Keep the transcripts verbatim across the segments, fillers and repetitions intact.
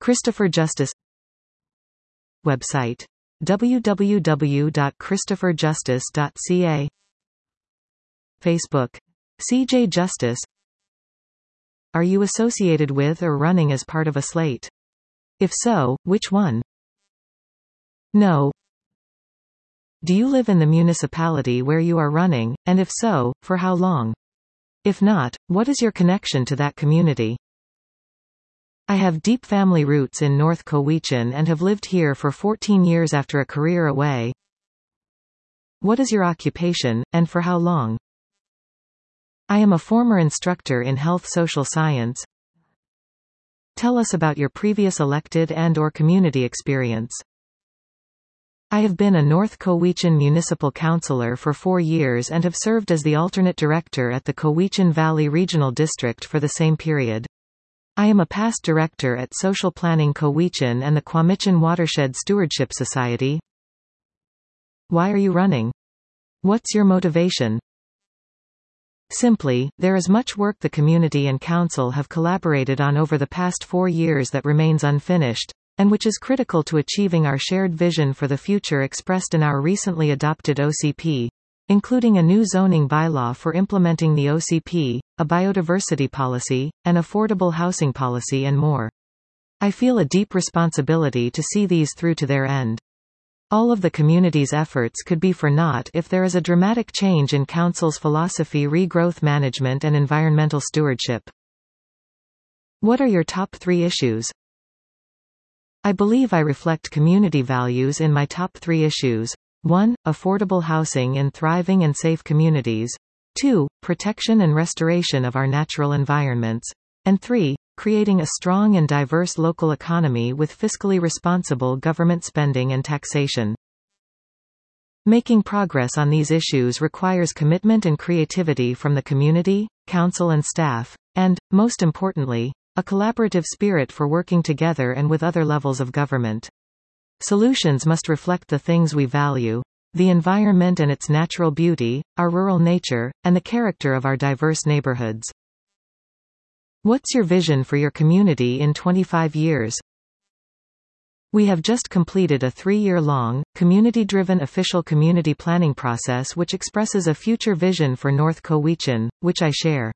Christopher Justice. Website w w w dot christopher justice dot c a. Facebook C J Justice. Are you associated with or running as part of a slate? If so, which one? No. Do you live in the municipality where you are running, and if so, for how long? If not, what is your connection to that community? I have deep family roots in North Cowichan and have lived here for fourteen years after a career away. What is your occupation, and for how long? I am a former instructor in health social science. Tell us about your previous elected and/or community experience. I have been a North Cowichan Municipal Councillor for four years and have served as the alternate director at the Cowichan Valley Regional District for the same period. I am a past director at Social Planning Cowichan and the Quamichan Watershed Stewardship Society. Why are you running? What's your motivation? Simply, there is much work the community and council have collaborated on over the past four years that remains unfinished, and which is critical to achieving our shared vision for the future expressed in our recently adopted O C P, including a new zoning bylaw for implementing the O C P, a biodiversity policy, an affordable housing policy and more. I feel a deep responsibility to see these through to their end. All of the community's efforts could be for naught if there is a dramatic change in Council's philosophy re growth management and environmental stewardship. What are your top three issues? I believe I reflect community values in my top three issues. one. Affordable housing in thriving and safe communities. two. Protection and restoration of our natural environments. And three. Creating a strong and diverse local economy with fiscally responsible government spending and taxation. Making progress on these issues requires commitment and creativity from the community, council and staff, and, most importantly, a collaborative spirit for working together and with other levels of government. Solutions must reflect the things we value: the environment and its natural beauty, our rural nature, and the character of our diverse neighborhoods. What's your vision for your community in twenty-five years? We have just completed a three-year-long, community-driven official community planning process which expresses a future vision for North Cowichan, which I share.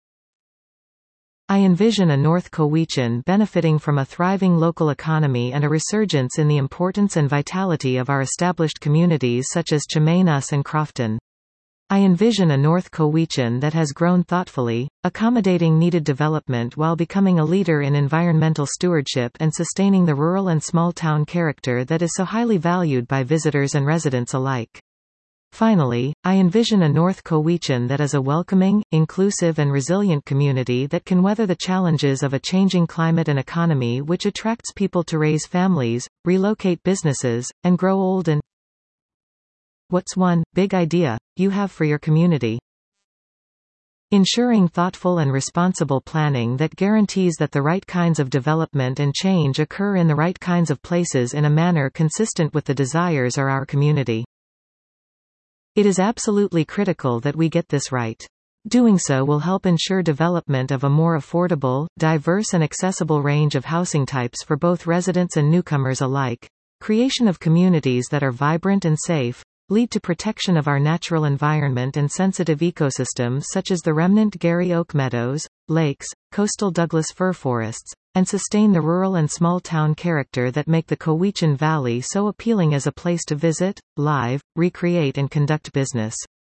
I envision a North Cowichan benefiting from a thriving local economy and a resurgence in the importance and vitality of our established communities such as Chemainus and Crofton. I envision a North Cowichan that has grown thoughtfully, accommodating needed development while becoming a leader in environmental stewardship and sustaining the rural and small-town character that is so highly valued by visitors and residents alike. Finally, I envision a North Cowichan that is a welcoming, inclusive and resilient community that can weather the challenges of a changing climate and economy which attracts people to raise families, relocate businesses, and grow old and What's one big idea you have for your community? Ensuring thoughtful and responsible planning that guarantees that the right kinds of development and change occur in the right kinds of places in a manner consistent with the desires of our community. It is absolutely critical that we get this right. Doing so will help ensure development of a more affordable, diverse and accessible range of housing types for both residents and newcomers alike, creation of communities that are vibrant and safe, lead to protection of our natural environment and sensitive ecosystems such as the remnant Gary Oak Meadows, lakes, coastal Douglas fir forests, and sustain the rural and small-town character that make the Cowichan Valley so appealing as a place to visit, live, recreate and conduct business.